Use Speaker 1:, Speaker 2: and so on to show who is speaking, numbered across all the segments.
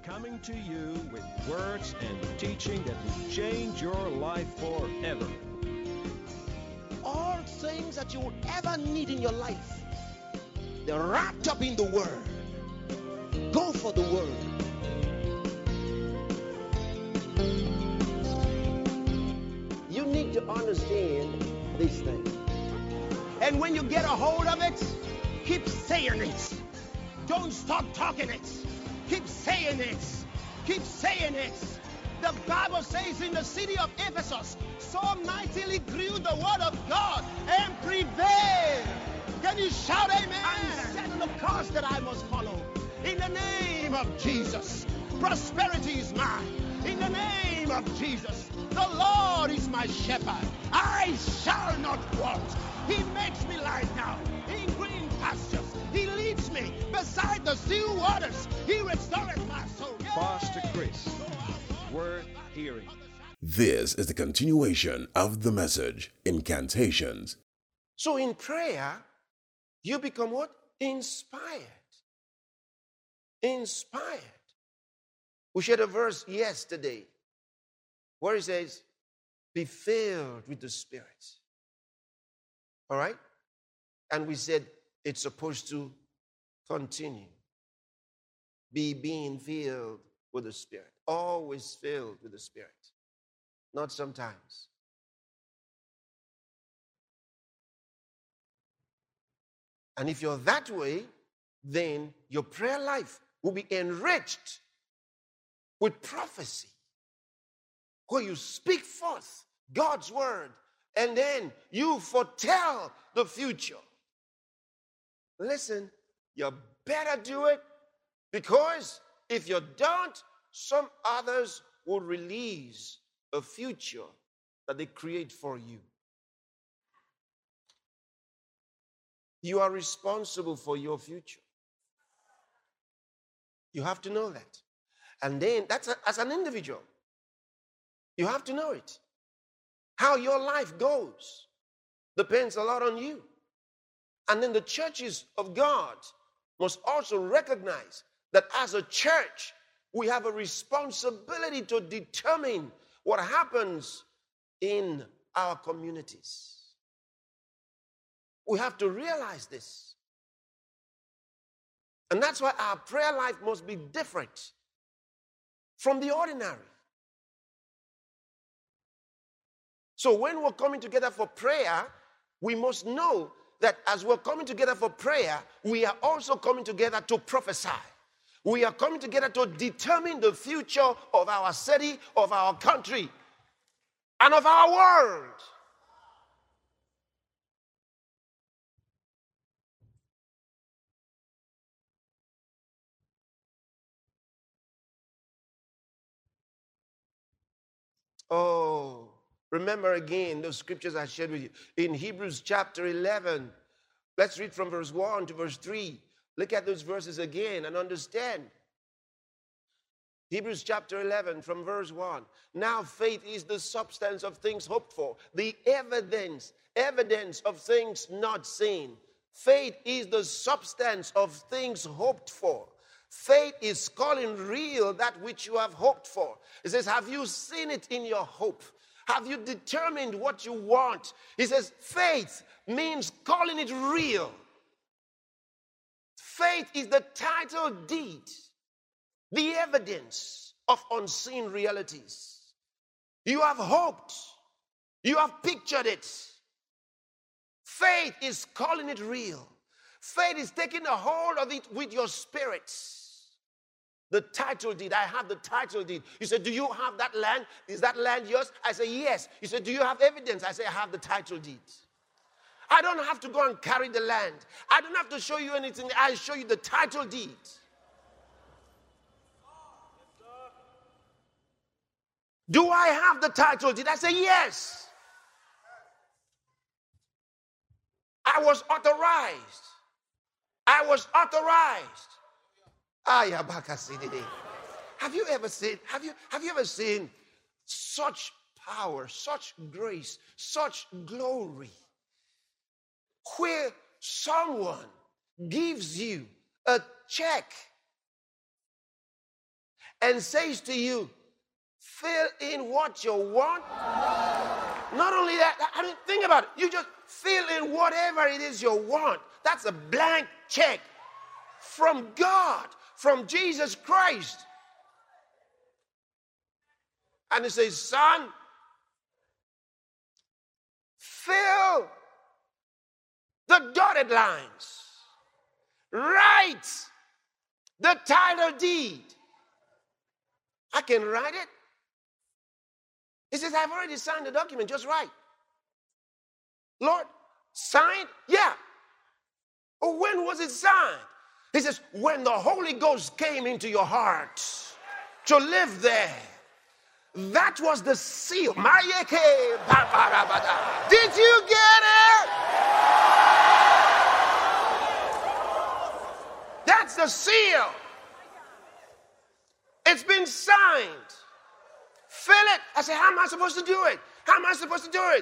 Speaker 1: coming to you with words and teaching that will change your life forever.
Speaker 2: All things that you would ever need in your life, they're wrapped up in the Word. Go for the Word. You need to understand these things. And when you get a hold of it, keep saying it. Don't stop talking it. Keep saying it. Keep saying it. The Bible says in the city of Ephesus, so mightily grew the word of God and prevailed. Can you shout amen? I'm setting the course that I must follow. In the name of Jesus, prosperity is mine. In the name of Jesus, the Lord is my shepherd. I shall not want. He makes me lie down in green pastures. He leads me beside the still waters. He restores my soul.
Speaker 1: Pastor Chris, word hearing.
Speaker 3: This is the continuation of the message, Incantations.
Speaker 2: So in prayer, you become what? Inspired. Inspired. We shared a verse yesterday where it says, be filled with the Spirit. All right? And we said it's supposed to continue. Be being filled with the Spirit. Always filled with the Spirit. Not sometimes. And if you're that way, then your prayer life will be enriched with prophecy, where you speak forth God's word, and then you foretell the future. Listen, you better do it, because if you don't, some others will release a future that they create for you. You are responsible for your future. You have to know that. And then, as an individual, you have to know it. How your life goes depends a lot on you. And then the churches of God must also recognize that as a church, we have a responsibility to determine what happens in our communities. We have to realize this. And that's why our prayer life must be different from the ordinary. So when we're coming together for prayer, we must know that as we're coming together for prayer, we are also coming together to prophesy. We are coming together to determine the future of our city, of our country, and of our world. Oh, remember again those scriptures I shared with you. In Hebrews chapter 11, let's read from verse 1 to verse 3. Look at those verses again and understand. Hebrews chapter 11 from verse 1. Now faith is the substance of things hoped for, the evidence of things not seen. Faith is the substance of things hoped for. Faith is calling real that which you have hoped for. It says, have you seen it in your hope? Have you determined what you want? He says, faith means calling it real. Faith is the title deed, the evidence of unseen realities. You have hoped. You have pictured it. Faith is calling it real. Faith is taking a hold of it with your spirit. The title deed. I have the title deed. You said, do you have that land? Is that land yours? I say, yes. You said, do you have evidence? I say, I have the title deed. I don't have to go and carry the land. I don't have to show you anything. I show you the title deed. Do I have the title deed? I say, yes. I was authorized. I was authorized. Have you ever seen such power, such grace, such glory, where someone gives you a check and says to you, fill in what you want. Not only that, I mean, think about it. You just fill in whatever it is you want. That's a blank check from God, from Jesus Christ. And he says, son, fill the dotted lines. Write the title deed. I can write it. He says, I've already signed the document, just write. Lord, signed? Yeah. Oh, when was it signed? He says, when the Holy Ghost came into your heart to live there. That was the seal. Did you get it? That's the seal. It's been signed. Fill it. I say, how am I supposed to do it? How am I supposed to do it?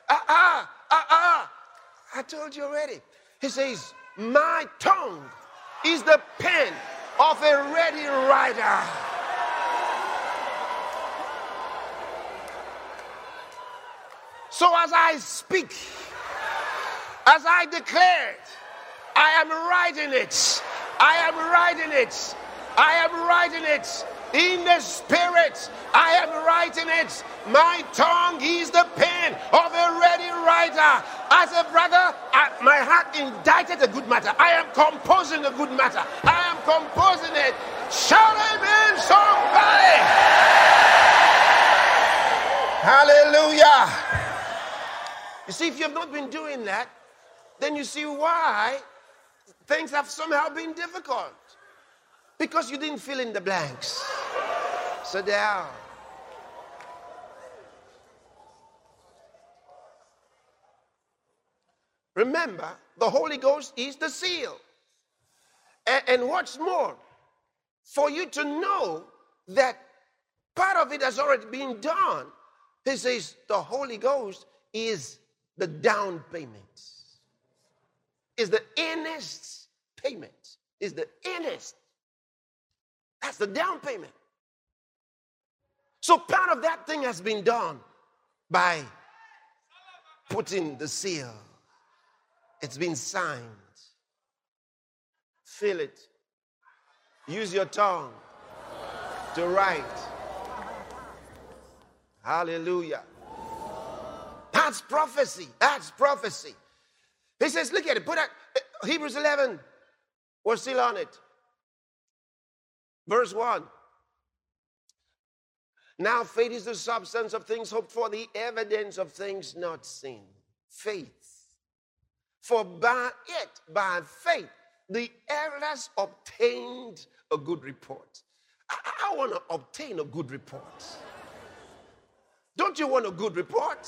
Speaker 2: I told you already. He says, my tongue is the pen of a ready writer. So as I speak, as I declare it, I am writing it. I am writing it. I am writing it. In the spirit, I am writing it. My tongue is the pen of a ready writer. As a brother, my heart indited a good matter. I am composing a good matter. I am composing it. Shout amen, somebody. Hallelujah. You see, if you have not been doing that, then you see why things have somehow been difficult. Because you didn't fill in the blanks. Sit down. Remember, the Holy Ghost is the seal. And what's more, for you to know that part of it has already been done, he says the Holy Ghost is the down payment. Is the earnest payment. Is the earnest. That's the down payment. So part of that thing has been done by putting the seal. It's been signed. Feel it. Use your tongue to write. Hallelujah. That's prophecy. That's prophecy. He says, look at it. Put that Hebrews 11. We're still on it. Verse 1. Now faith is the substance of things hoped for, the evidence of things not seen. Faith. For by it, by faith, the elders obtained a good report. I want to obtain a good report. Don't you want a good report?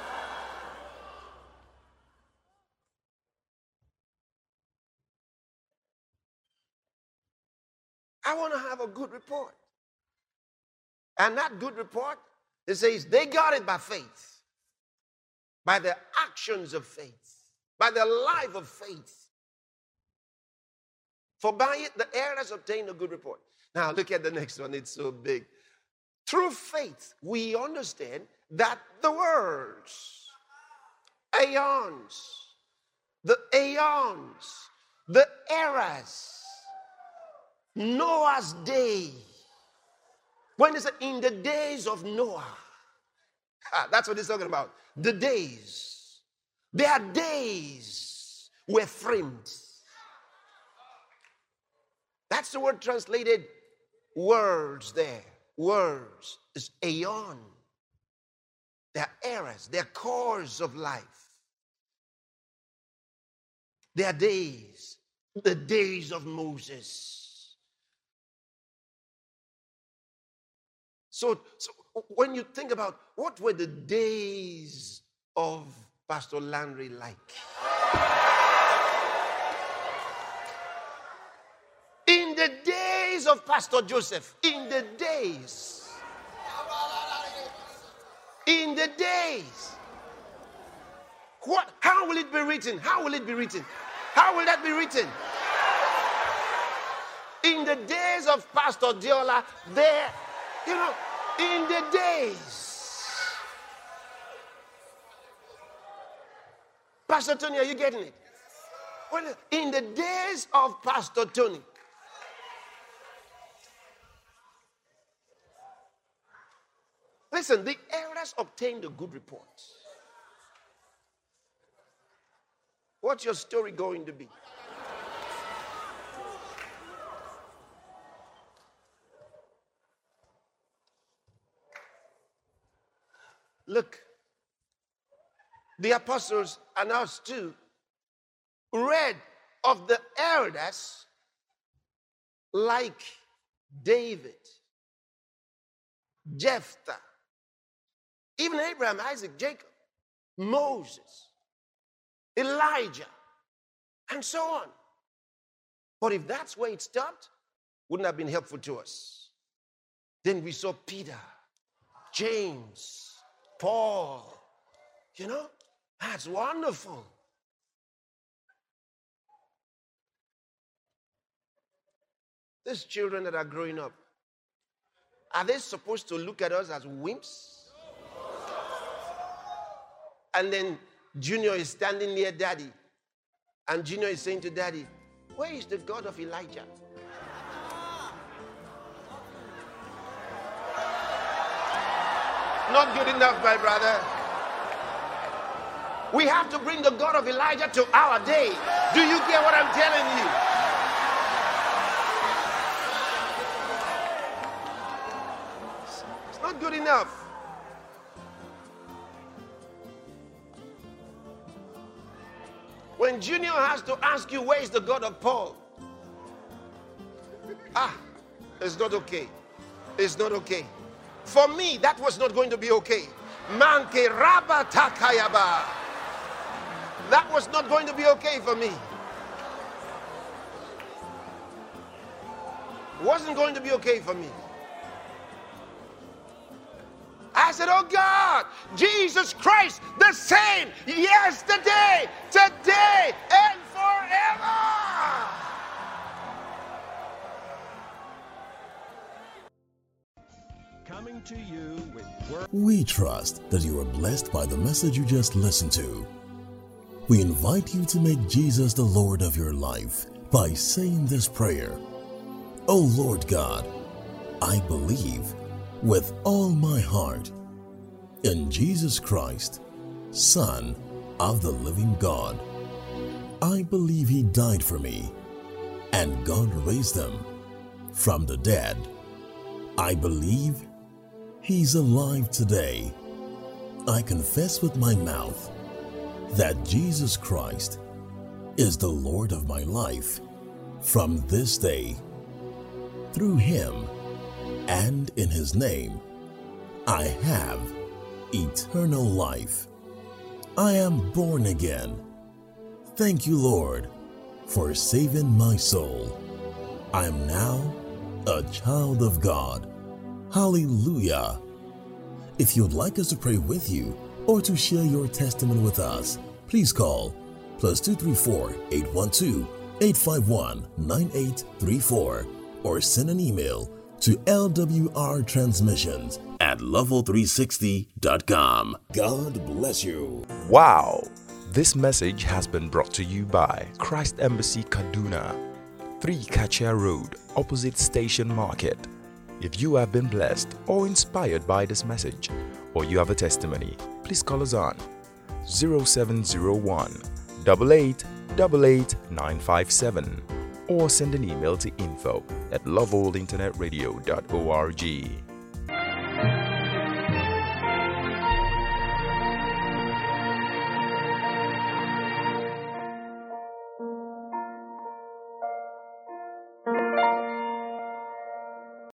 Speaker 2: I want to have a good report. And that good report, it says they got it by faith, by the actions of faith, by the life of faith. For by it the elders obtained a good report. Now look at the next one, it's so big. Through faith, we understand that the worlds, aeons, the eras, Noah's day. When they say in the days of Noah, that's what he's talking about. The days. Their days were framed. That's the word translated worlds there. Worlds is aeon. Their eras, their course of life. Their days. The days of Moses. So when you think about what were the days of Pastor Landry like? In the days of Pastor Joseph, in the days. What? How will it be written? How will that be written? In the days days of Pastor Diola, there, in the days. Pastor Tony, are you getting it? Well, in the days of Pastor Tony, listen, the elders obtained a good report. What's your story going to be? Look, the apostles and us too read of the elders like David, Jephthah, even Abraham, Isaac, Jacob, Moses, Elijah, and so on. But if that's where it stopped, wouldn't have been helpful to us. Then we saw Peter, James, Paul. That's wonderful. These children that are growing up, are they supposed to look at us as wimps? And then Junior is standing near Daddy, and Junior is saying to Daddy, where is the God of Elijah? Not good enough, my brother. We have to bring the God of Elijah to our day. Do you get what I'm telling you? It's not good enough. When Junior has to ask you, where is the God of Paul? It's not okay. It's not okay. For me, that was not going to be okay. Manke raba takayaba. That was not going to be okay for me. Wasn't going to be okay for me. I said, oh God, Jesus Christ, the same yesterday, today, and forever.
Speaker 1: Coming to you with word.
Speaker 3: We trust that you are blessed by the message you just listened to. We invite you to make Jesus the Lord of your life by saying this prayer. Oh Lord God, I believe with all my heart in Jesus Christ, Son of the living God. I believe He died for me and God raised Him from the dead. I believe He's alive today. I confess with my mouth that Jesus Christ is the Lord of my life from this day. Through Him and in His name, I have eternal life. I am born again. Thank you, Lord, for saving my soul. I am now a child of God. Hallelujah. If you'd like us to pray with you or to share your testimony with us, please call +234 812 851 9834 or send an email to lwrtransmissions@level360.com. God bless you.
Speaker 4: Wow! This message has been brought to you by Christ Embassy Kaduna, 3 Kachia Road, opposite Station Market. If you have been blessed or inspired by this message, or you have a testimony, please call us on 0701 8888 957 or send an email to info@loveoldinternetradio.org.